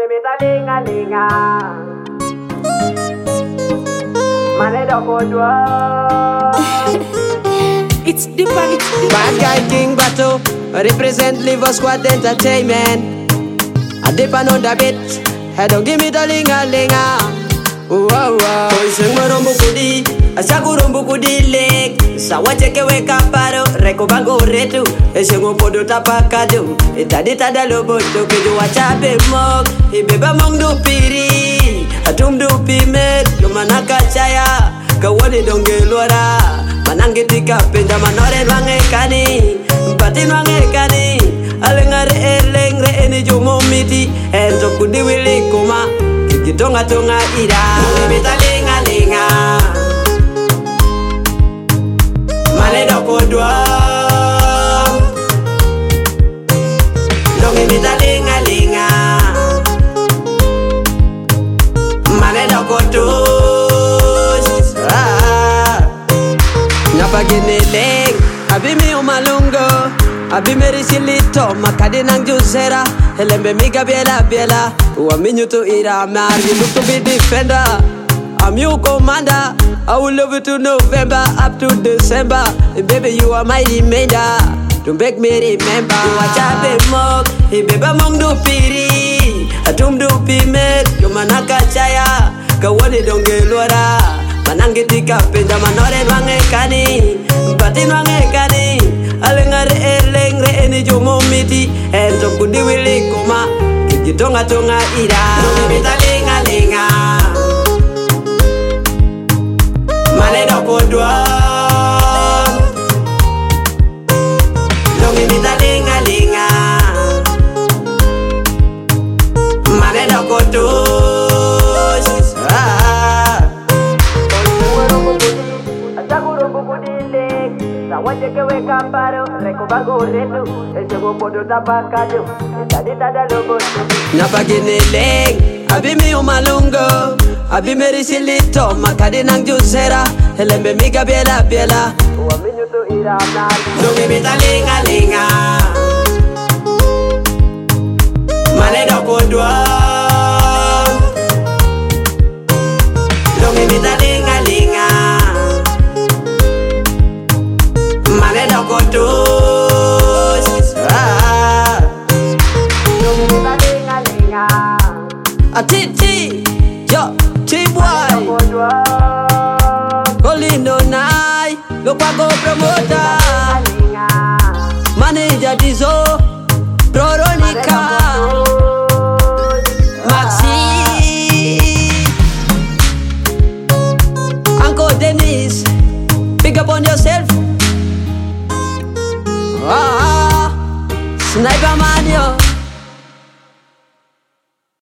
linga Mane doko dwa. It's the panic. Bad guy King Bato, represent Liver Squad Entertainment. I dip on the bit, hey don't give me the linga. Wow wow. Koi sing marombu kudi, asagurumbu kudi leg. Sawacheke weka paro, reko bango retu. Eshengo podo tapakado, itadita da loboto kejo wachape mok. Ibeba mong du piri, atum du pimet. Yomanaka chaya, kawani donge luara. Manangitika penda manore wange kani, mpatin wange kani. Alengare elengre eni jomo miti, enzo kudi wili kuma. Kitonga tonga ira, bita linga Mane doko dwa. Dongi bita linga Mane doko tus. Nyapa gini ling, abi mi umalungo. Abi meri silito, makadi nang jusera. Elembe miga biela Wa minuto ira, margi look to be defender. I'm your commander, I will love you to November up to December. And baby you are my remainder, don't beg me remember. You are chape mok, hey baby mong do piri. Atum do pimet, yo manaka chaya. Kawani donge luara, manangitika penda manore wange kani. Batin wange kani. Alengare elengre eni jomo miti. Enzo kudi wili kuma. Kitonga tonga ira. Dongi bita linga Mane doko dwa. Dongi bita linga Mane doko tus. Sawacheke weka paro, reko bango retu. Eshengo podo tapakado, itadita da loboto. Nyapa gini ling, abi mi umalungo. Abi meri silito, makadi nang jusera. Elembe miga biela Wa minuto ira margi dongi bita linga Mane doko dwa. Dongi bita linga Mane doko tus. Dongi bita linga Atiti, yo, T-Boy Doko dwa. Colino Nai, lo pago promoter. Linga Manager Dizo, Veronica, Maxi, Uncle Dennis, pick up on yourself. Sniper man yo.